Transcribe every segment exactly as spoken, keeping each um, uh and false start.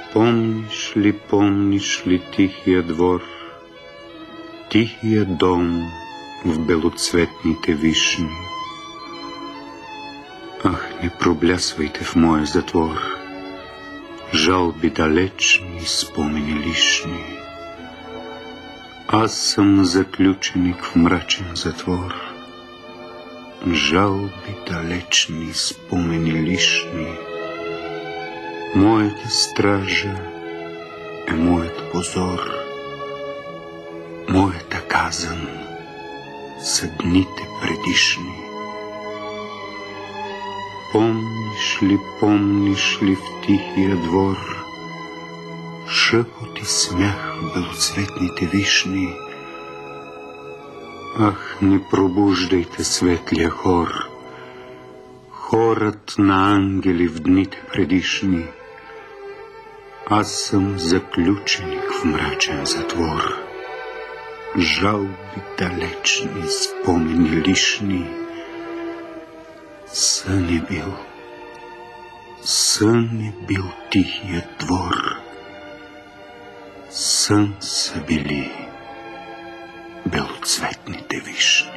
Помниш ли, помниш ли тихия двор, тихия дом в белоцветните вишни? Ах, не проблясвайте в моя затвор, жалби далечни, спомени лишни. Аз съм заключеник в мрачен затвор, жалби далечни, спомени лишни. Моята стража е моят позор, моята казан са дните предишни. Помниш ли, помниш ли в тихия двор шепот и смях в белоцветните вишни? Ах, не пробуждайте светлия хор, хорът на ангели в дните предишни. Аз съм заключеник в мрачен затвор, жалби далечни, спомени лишни. Сън е бил, сън е бил тихият двор, сън са били белоцветните вишни.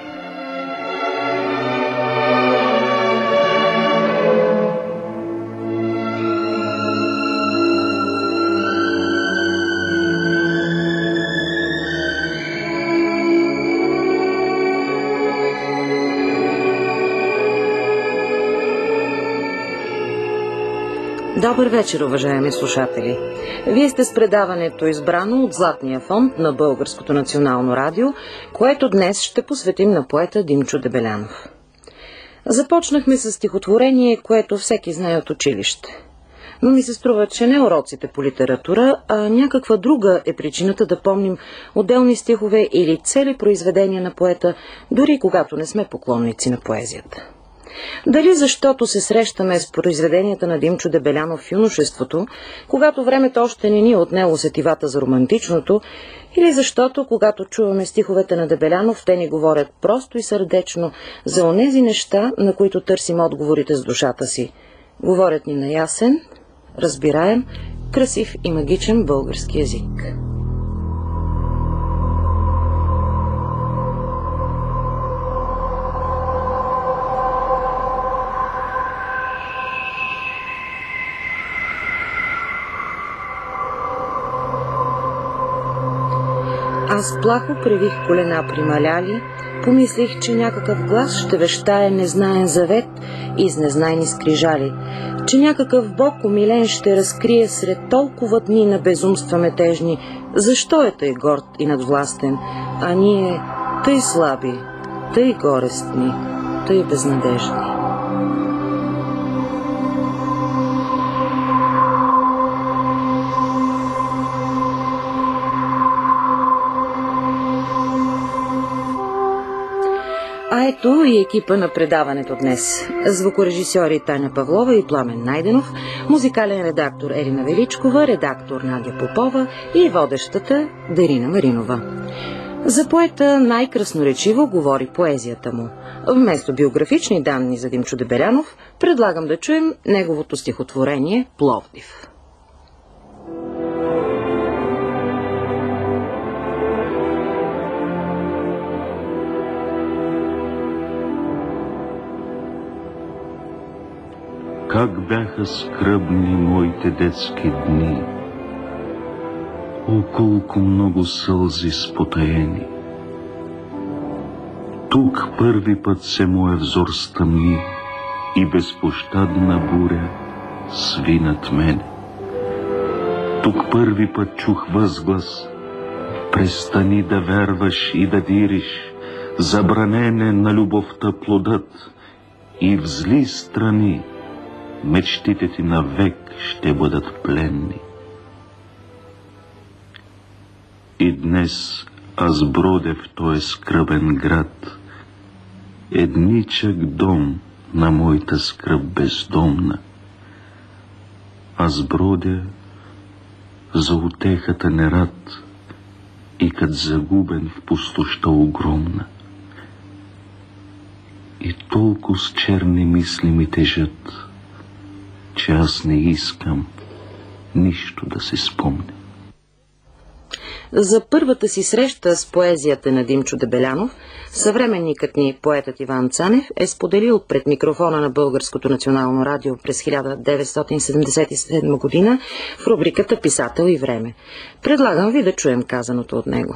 Добър вечер, уважаеми слушатели! Вие сте с предаването, избрано от Златния фонд на Българското национално радио, което днес ще посветим на поета Димчо Дебелянов. Започнахме с стихотворение, което всеки знае от училище. Но ми се струва, че не уроците по литература, а някаква друга е причината да помним отделни стихове или цели произведения на поета, дори когато не сме поклонници на поезията. Дали защото се срещаме с произведенията на Димчо Дебелянов в юношеството, когато времето още не ни е отнело сетивата за романтичното, или защото, когато чуваме стиховете на Дебелянов, те ни говорят просто и сърдечно за онези неща, на които търсим отговорите с душата си. Говорят ни на ясен, разбираем, красив и магичен български език. Аз плахо превих колена прималяли, помислих, че някакъв глас ще вещае незнаен завет из незнайни скрижали, че някакъв бог умилен ще разкрие сред толкова дни на безумства метежни, защо е тъй горд и надвластен, а ние тъй слаби, тъй горестни, тъй безнадежни. А ето и екипа на предаването днес. Звукорежисьори Таня Павлова и Пламен Найденов, музикален редактор Елина Величкова, редактор Надя Попова и водещата Дарина Маринова. За поета най-красноречиво говори поезията му. Вместо биографични данни за Димчо Дебелянов, предлагам да чуем неговото стихотворение «Пловдив». Как бяха скръбни моите детски дни, о, колко много сълзи спотаени. Тук първи път се моя взор стъмни и безпощадна буря сви над мене. Тук първи път чух възглас: престани да вярваш и да дириш, забранен е на любовта плодът, и в зли страни мечтите ти навек ще бъдат пленни. И днес аз бродя в този скръбен град, едничък дом на моята скръб бездомна. Аз бродя за утехата нерад и кът загубен в пустоща огромна. И толкова с черни мисли ми тежат, че аз не искам нищо да си спомня. За първата си среща с поезията на Димчо Дебелянов, съвременникът ни, поетът Иван Цанев, е споделил пред микрофона на Българското национално радио през хиляда деветстотин седемдесет и седма година в рубриката «Писател и време». Предлагам ви да чуем казаното от него.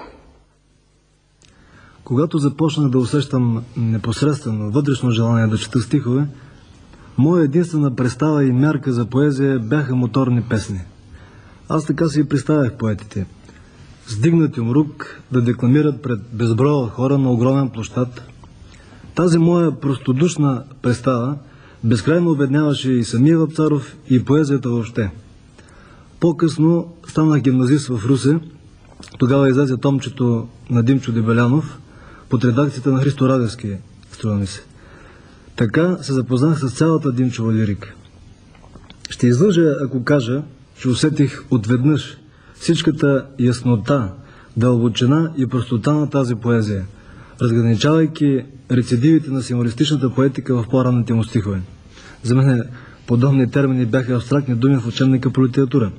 Когато започнах да усещам непосредствено вътрешно желание да чета стихове, моя единствена представа и мярка за поезия бяха моторни песни. Аз така си и представях поетите. Сдигнати умрук да декламират пред безброя хора на огромен площад. Тази моя простодушна представа безкрайно обедняваше и самия Вапцаров, и поезията въобще. По-късно станах гимназист в Русе. Тогава излезе томчето на Димчо Дебелянов под редакцията на Христо Радевски, струва ми се. Така се запознах с цялата Димчова лирика. Ще излъжа, ако кажа, че усетих отведнъж всичката яснота, дълбочина и простота на тази поезия, разграничавайки рецидивите на символистичната поетика в по-ранните му стихове. За мен подобни термини бяха абстрактни думи в учебника по литература.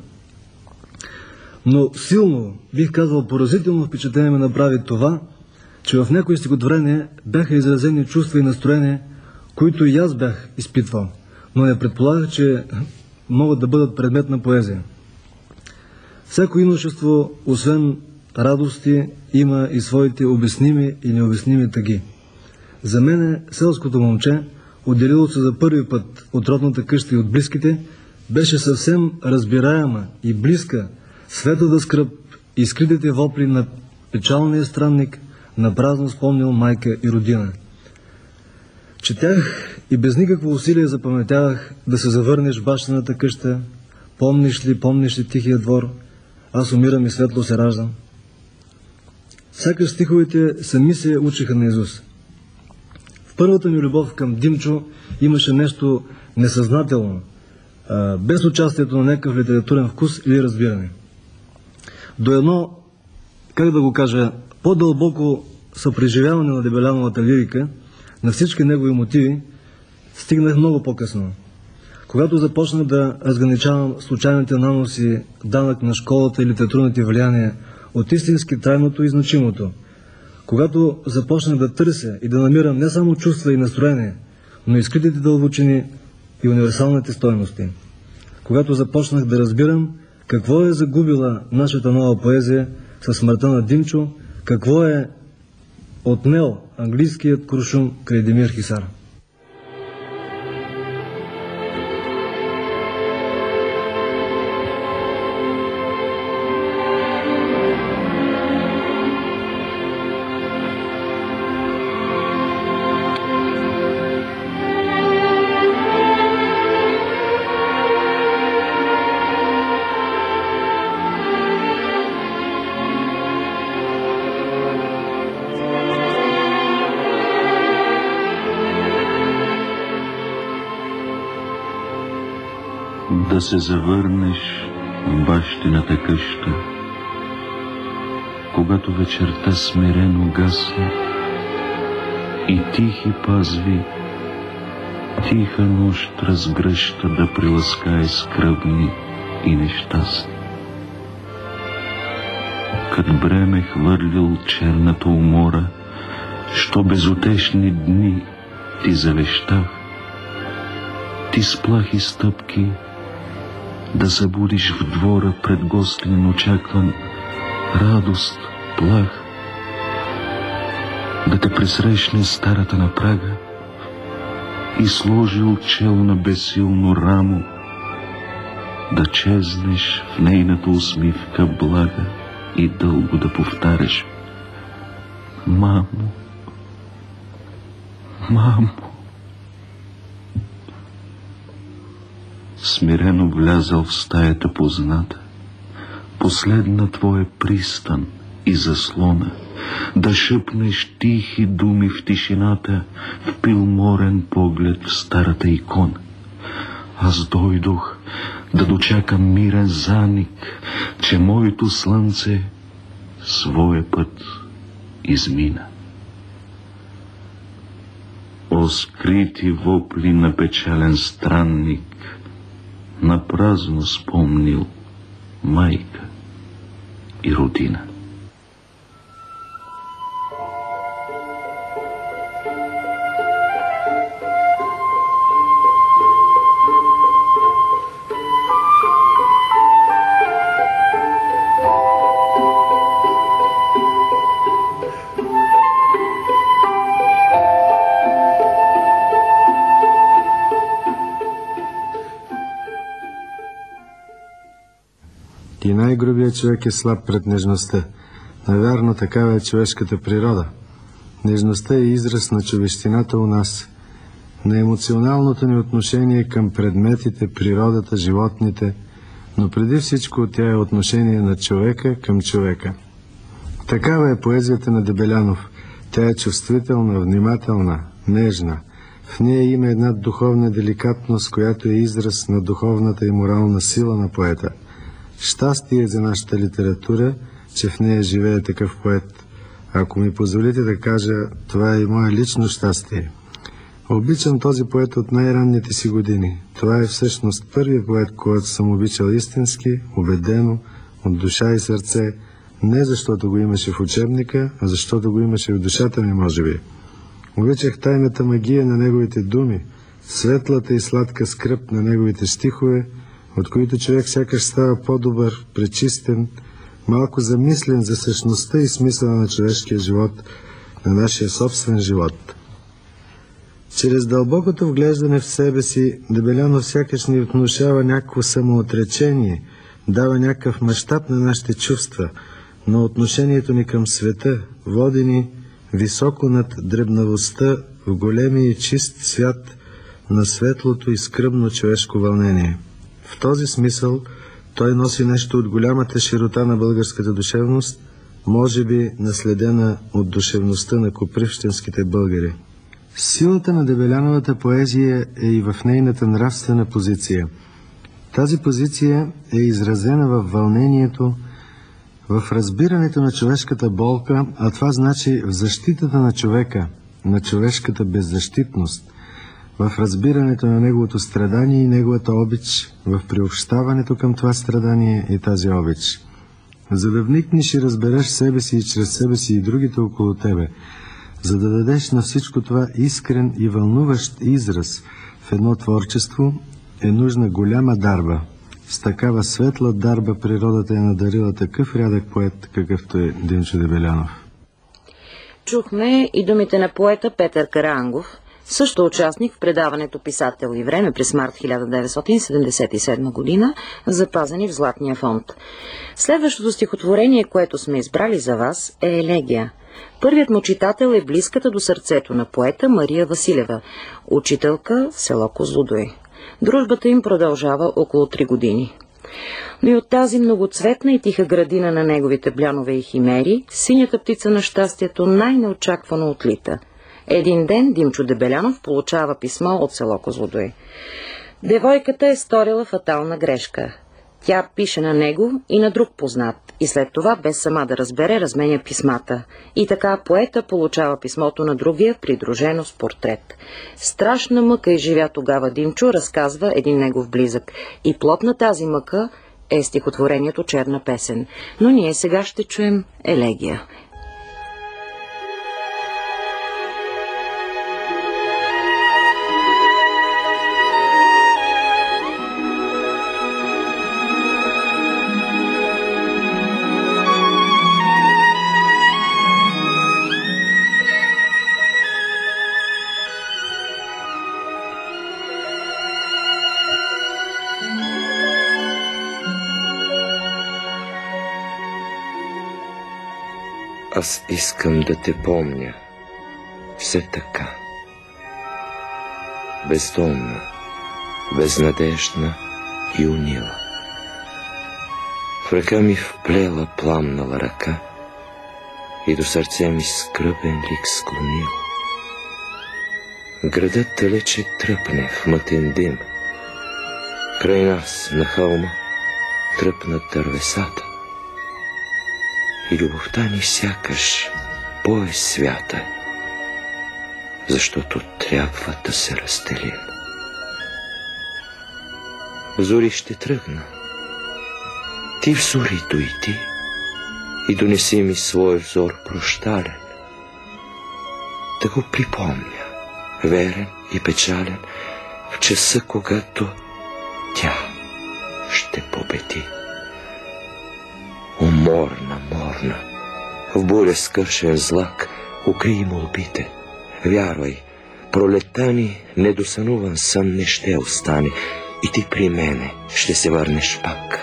Но силно, бих казал поразително впечатление ме направи това, че в някои стихотворения бяха изразени чувства и настроения, които и аз бях изпитвал, но не предполагах, че могат да бъдат предмет на поезия. Всяко юношество, освен радости, има и своите обясними и необясними тъги. За мене селското момче, отделило се за първи път от родната къща и от близките, беше съвсем разбираема и близка светлата скръб и скритите вопли на печалния странник, на празно спомнил майка и родина. Четях и без никакво усилие запаметявах да се завърнеш в бащината къща, помниш ли, помниш ли тихия двор, аз умирам и светло се раждам. Сякаш стиховете сами се учиха наизуст. В първата ми любов към Димчо имаше нещо несъзнателно, без участието на някакъв литературен вкус или разбиране. До едно, как да го кажа, по-дълбоко съпреживяване на Дебеляновата лирика, на всички негови мотиви, стигнах много по-късно. Когато започнах да разграничавам случайните наноси, данък на школата и литературните влияния от истински трайното и значимото, когато започнах да търся и да намирам не само чувства и настроение, но и скритите дълбочини и универсалните стойности, когато започнах да разбирам какво е загубила нашата нова поезия със смъртта на Димчо, какво е отнел английският куршум Кредимир Хисар. Да се завърнеш в бащината къща, когато вечерта смирено гасне и тихи пазви, тиха нощ разгръща да приласкае скръбни и нещастни. Кът бреме хвърлил черната умора, що безутешни дни ти завещах, ти с плахи стъпки да събудиш в двора пред гостин очакван радост, плах, да те пресрещне старата на прага и сложил чело на безсилно рамо, да чезнеш в нейната усмивка блага и дълго да повтаряш: мамо, мамо. Смирено влязал в стаята позната, последна твоя пристан и заслона, да шепнеш тихи думи в тишината, впил морен поглед в старата икона. Аз дойдох да дочакам мирен заник, че моето слънце своя път измина. О, скрити вопли на печален странник, на празно спомнил майка и родина. И най-грубият човек е слаб пред нежността. Навярно, такава е човешката природа. Нежността е израз на човещината у нас, на емоционалното ни отношение към предметите, природата, животните, но преди всичко тя е отношение на човека към човека. Такава е поезията на Дебелянов. Тя е чувствителна, внимателна, нежна. В нея има една духовна деликатност, която е израз на духовната и морална сила на поета. Щастие за нашата литература, че в нея живее такъв поет. Ако ми позволите да кажа, това е и мое лично щастие. Обичам този поет от най-ранните си години. Това е всъщност първи поет, който съм обичал истински, убедено, от душа и сърце, не защото го имаше в учебника, а защото го имаше в душата ми, може би. Обичах тайната магия на неговите думи, светлата и сладка скръб на неговите стихове, от които човек сякаш става по-добър, пречистен, малко замислен за същността и смисъла на човешкия живот, на нашия собствен живот. Чрез дълбокото вглеждане в себе си, Дебелянов сякаш ни внушава някакво самоотречение, дава някакъв мащаб на нашите чувства, но отношението ни към света води ни високо над дребнавостта в големия и чист свят на светлото и скръбно човешко вълнение. В този смисъл той носи нещо от голямата широта на българската душевност, може би наследена от душевността на копривщинските българи. Силата на Дебеляновата поезия е и в нейната нравствена позиция. Тази позиция е изразена във вълнението, в разбирането на човешката болка, а това значи в защитата на човека, на човешката беззащитност, в разбирането на неговото страдание и неговата обич, в приобщаването към това страдание и тази обич. За да вникнеш и разбереш себе си и чрез себе си и другите около тебе, за да дадеш на всичко това искрен и вълнуващ израз в едно творчество, е нужна голяма дарба. С такава светла дарба природата е надарила такъв рядък поет, какъвто е Димчо Дебелянов. Чухме и думите на поета Петър Караангов, също участник в предаването «Писател и време» през март хиляда деветстотин седемдесет и седма година, запазени в Златния фонд. Следващото стихотворение, което сме избрали за вас, е елегия. Първият му читател е близката до сърцето на поета Мария Василева, учителка в село Козлодуй. Дружбата им продължава около три години. Но и от тази многоцветна и тиха градина на неговите блянове и химери, синята птица на щастието най-неочаквано отлита. Един ден Димчо Дебелянов получава писмо от село Козлодуй. Девойката е сторила фатална грешка. Тя пише на него и на друг познат, и след това, без сама да разбере, разменя писмата. И така поета получава писмото на другия, придружено с портрет. Страшна мъка изживя тогава Димчо, разказва един негов близък. И плод на тази мъка е стихотворението «Черна песен». Но ние сега ще чуем елегия. Аз искам да те помня все така. Бездомна, безнадеждна и унила. В ръка ми вплела пламнала ръка и до сърце ми скръбен лик склонила. Градът далече тръпне в мътен дим. Край нас на хълма тръпнат дървесата. И любовта ни сякаш по-е свята, защото трябва да се разделим. Зори ще тръгна, Ти взори дойди и донеси ми свой взор прощален, да го припомня, верен и печален, в часа, когато тя ще победи. Уморна, морна, в буря скършен злак, укрий молбите. Вярвай, пролетта ни недосънуван сън не ще остане и ти при мене ще се върнеш пак.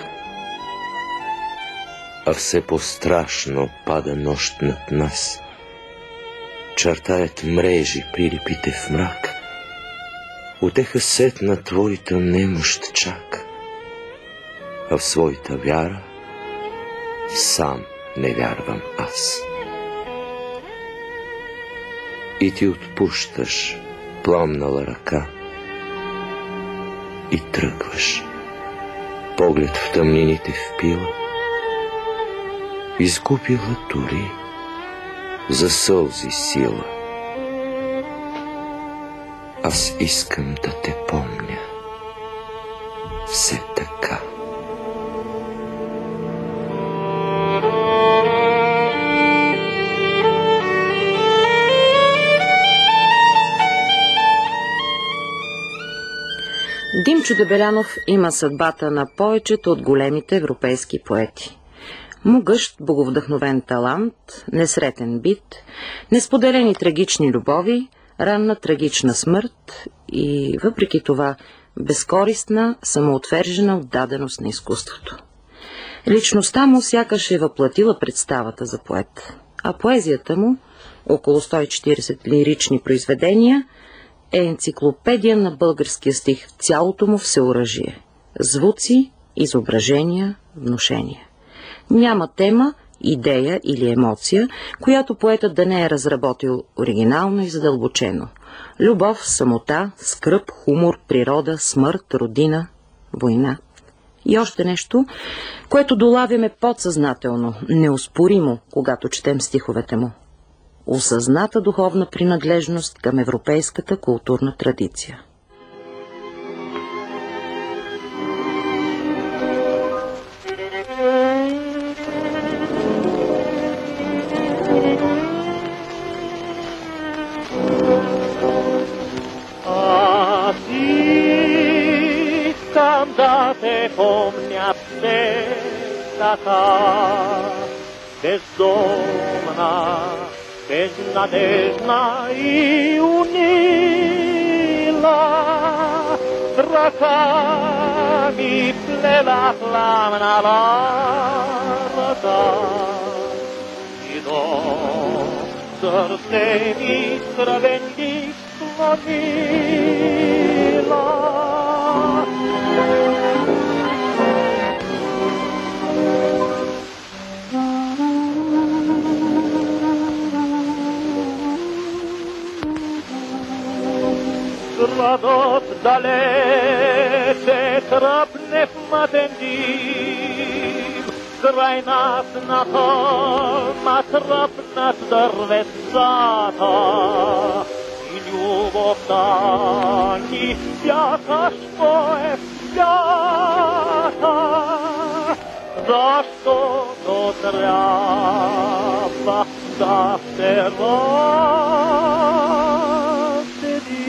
А все по-страшно пада нощ над нас. Чертаят мрежи прилипите в мрак. Утеха сет на твоята немощ чак. А в своята вяра сам не вярвам аз. И ти отпущаш пламнала ръка и тръгваш. Поглед в тъмнините впила, изгубила дори за сълзи сила. Аз искам да те помня все така. Димчо Дебелянов има съдбата на повечето от големите европейски поети. Могъщ, боговдъхновен талант, несретен бит, несподелени трагични любови, ранна трагична смърт и въпреки това безкористна, самоотвержена отдаденост на изкуството. Личността му сякаш е въплатила представата за поет, а поезията му, около сто и четиридесет лирични произведения, е енциклопедия на българския стих в цялото му всеоръжие. Звуци, изображения, внушения. Няма тема, идея или емоция, която поетът да не е разработил оригинално и задълбочено. Любов, самота, скръб, хумор, природа, смърт, родина, война. И още нещо, което долавяме подсъзнателно, неоспоримо, когато четем стиховете му. Осъзната духовна принадлежност към европейската културна традиция. Аз искам да те помня все така, бездомна, безнадежна и унила, с ръками плела пламнала ръка и до сърце ми сравенлив склонила. Градът далече тръпне в мътен дим, край нас на хълма тръпнат дърветата и любовта ни сякаш пое свята, защото трябва да се разседи.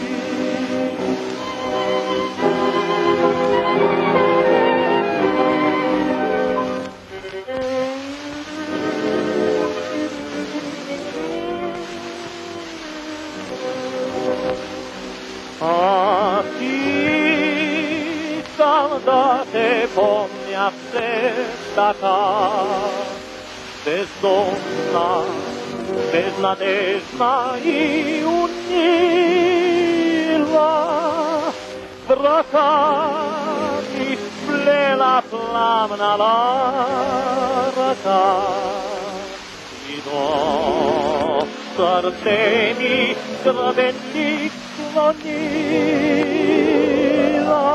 Аз искам да те помня все така, бездомна, безнадежна и унила, в ръка ми сплела пламнала ръка и до сърце ми сравенлив склонила.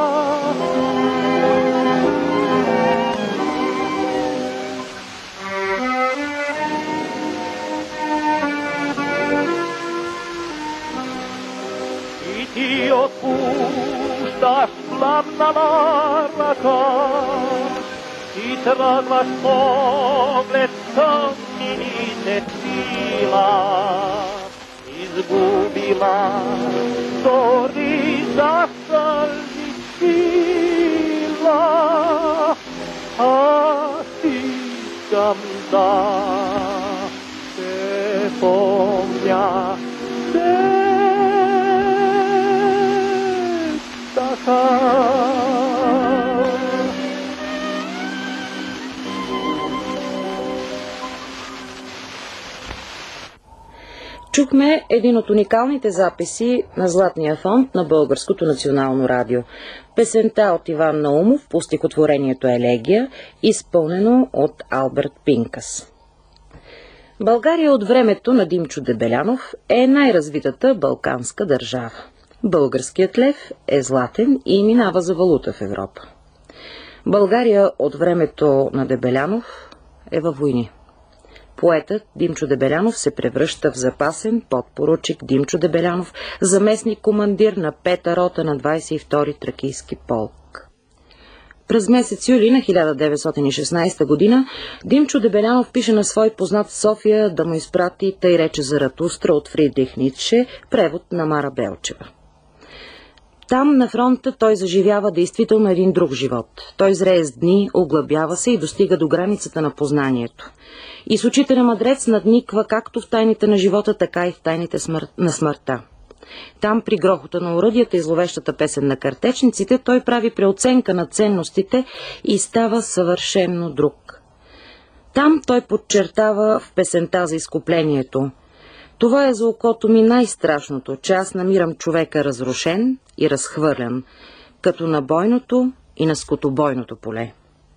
И ти отпущаш пламнала ръка и тръгваш поглед тъмнините сила. Изгубила дори за сълзи сила. Аз искам да те помня така. Чухме един от уникалните записи на Златния фонд на Българското национално радио. Песента от Иван Наумов по стихотворението Елегия, изпълнено от Алберт Пинкас. България от времето на Димчо Дебелянов е най-развитата балканска държава. Българският лев е златен и минава за валута в Европа. България от времето на Дебелянов е във войни. Поетът Димчо Дебелянов се превръща в запасен подпоручик Димчо Дебелянов, заместник командир на пета рота на двадесет и втори тракийски полк. През месец юли на хиляда деветстотин и шестнадесета година Димчо Дебелянов пише на свой познат в София да му изпрати Тъй рече Заратустра от Фридрих Ницше, превод на Мара Белчева. Там на фронта той заживява действително един друг живот. Той зрее с дни, оглъбява се и достига до границата на познанието. И с очите на мъдрец надниква както в тайните на живота, така и в тайните смър... на смъртта. Там при грохота на оръдията и зловещата песен на картечниците той прави преоценка на ценностите и става съвършенно друг. Там той подчертава в песента за изкуплението: това е за окото ми най-страшното, че аз намирам човека разрушен и разхвърлян, като на бойното и на скотобойното поле.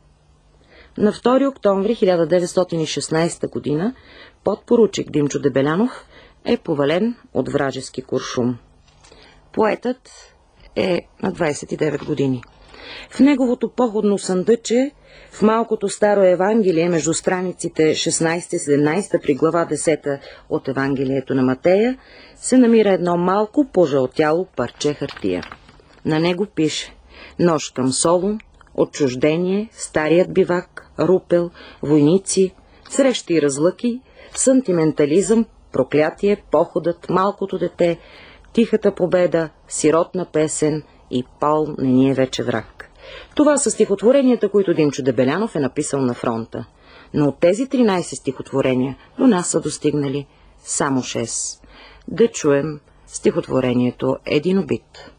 На втори октомври хиляда деветстотин и шестнадесета година подпоручик Димчо Дебелянов е повален от вражески куршум. Поетът е на двадесет и девет години. В неговото походно съндъче, в малкото старо Евангелие, между страниците шестнадесета и седемнадесета при глава десета от Евангелието на Матея, се намира едно малко пожълтяло парче хартия. На него пише: нож към Солун, отчуждение, старият бивак, рупел, войници, срещи и разлъки, сантиментализъм, проклятие, походът, малкото дете, тихата победа, сиротна песен и Пал не ни е вече враг. Това са стихотворенията, които Димчо Дебелянов е написал на фронта. Но от тези тринадесет стихотворения до нас са достигнали само шест. Да чуем стихотворението Един убит.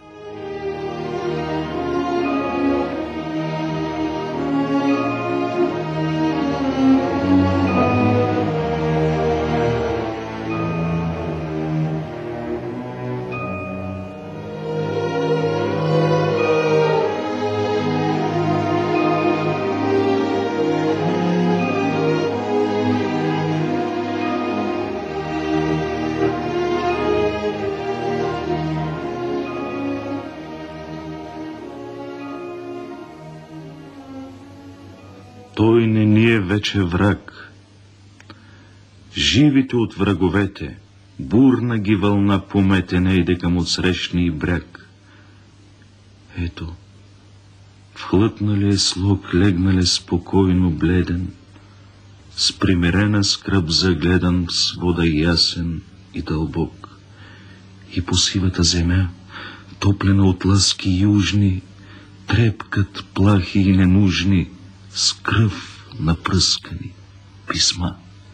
Той не ни е вече враг. Живите от враговете, бурна ги вълна помете, не иде към отсрещния бряг. Ето, вхлътнале е слог, легнале спокойно бледен, с примирена скръб загледан в свода ясен и дълбок. И по сивата земя, топлена от лъски южни, трепкат плахи и ненужни, с кръв напръскани писма.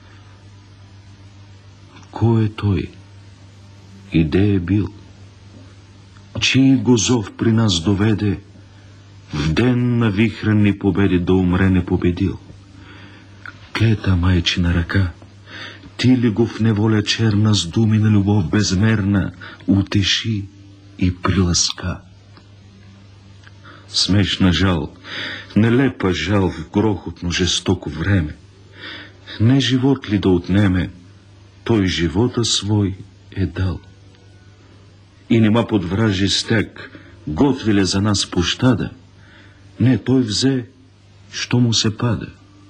Кой е той? И де е бил? Чий го зов при нас доведе, в ден на вихрени победи да умре непобедил? Клета майчина ръка, ти ли го в неволя черна с думи на любов безмерна утеши и приласка? Смешна жал, нелепа жал в грохотно жестоко време. Не живот ли да отнеме, той живота свой е дал. И нема под вражи стяг, готвиля за нас пощада. Не, той взе, що му се пада.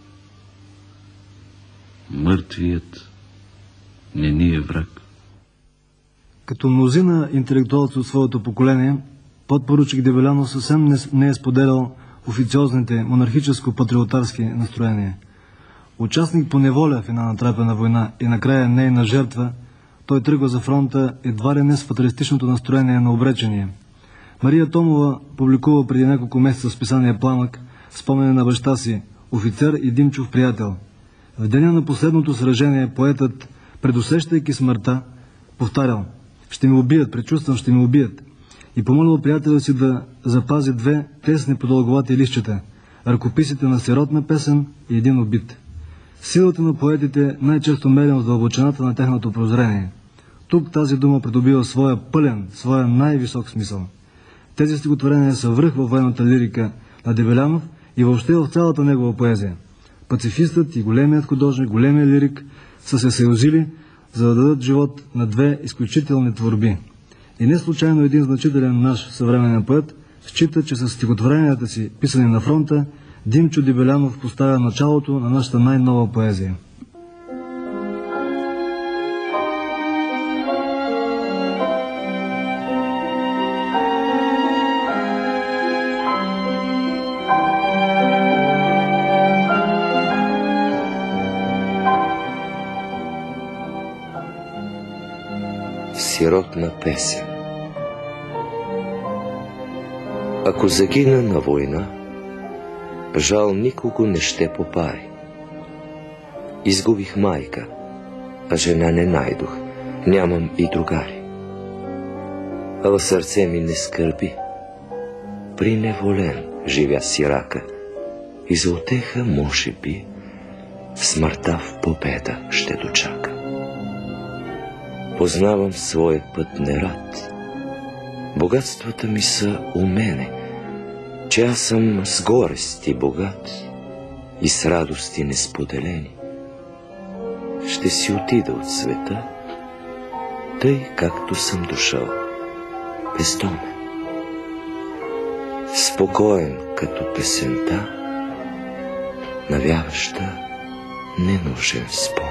Мъртвият не ни е враг. Като мнозина интелектуалци от своето поколение, подпоручик Дебелянов съвсем не, не е споделял официозните монархическо-патриотарски настроения. Участник по неволя в една натрапена война и накрая нейна жертва, той тръгва за фронта едва ли не с фаталистичното настроение на обречения. Мария Томова публикува преди няколко месеца в списание Пламък спомене на баща си, офицер и Димчов приятел. В деня на последното сражение поетът, предусещайки смъртта, повтарял: «Ще ме убият, предчувствам, ще ме убият», и помолил приятеля си да запази две тесни продълговати листчета, ръкописите на Сиротна песен и един убит. Силата на поетите най-често мерим в дълбочината на тяхното прозрение. Тук тази дума придобива своя пълен, своя най-висок смисъл. Тези стихотворения са връх във военната лирика на Дебелянов и въобще в цялата негова поезия. Пацифистът и големият художник, големият лирик са се съюзили, за да дадат живот на две изключителни творби. И не случайно един значителен наш съвременен поет счита, че с стихотворенията си, писани на фронта, Димчо Дебелянов поставя началото на нашата най-нова поезия. Сиротна песен. Ако загина на война, жал никого не ще попари. Изгубих майка, а жена не найдох, нямам и другари. А в сърце ми не скърби, приневолен живя сирака, и за утеха, може би, смъртта в победа ще дочака. Познавам своя път нерад, богатствата ми са у мене, че аз съм с горести богат и с радости несподелени. Ще си отида от света, тъй както съм дошъл, бездомен, спокоен като песента, навяваща ненужен спомен.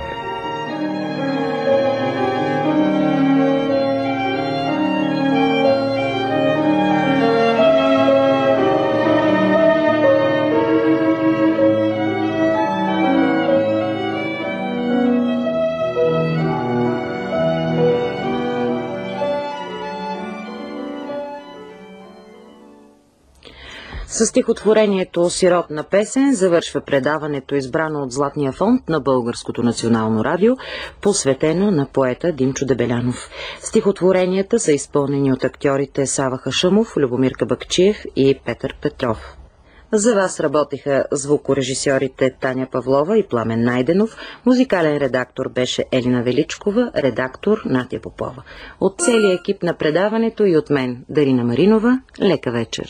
С стихотворението «Сиротна песен» завършва предаването, избрано от Златния фонд на Българското национално радио, посветено на поета Димчо Дебелянов. Стихотворенията са изпълнени от актьорите Сава Хашъмов, Любомир Кабакчиев и Петър Петров. За вас работиха звукорежисьорите Таня Павлова и Пламен Найденов, музикален редактор беше Елина Величкова, редактор Натя Попова. От целия екип на предаването и от мен, Дарина Маринова, лека вечер!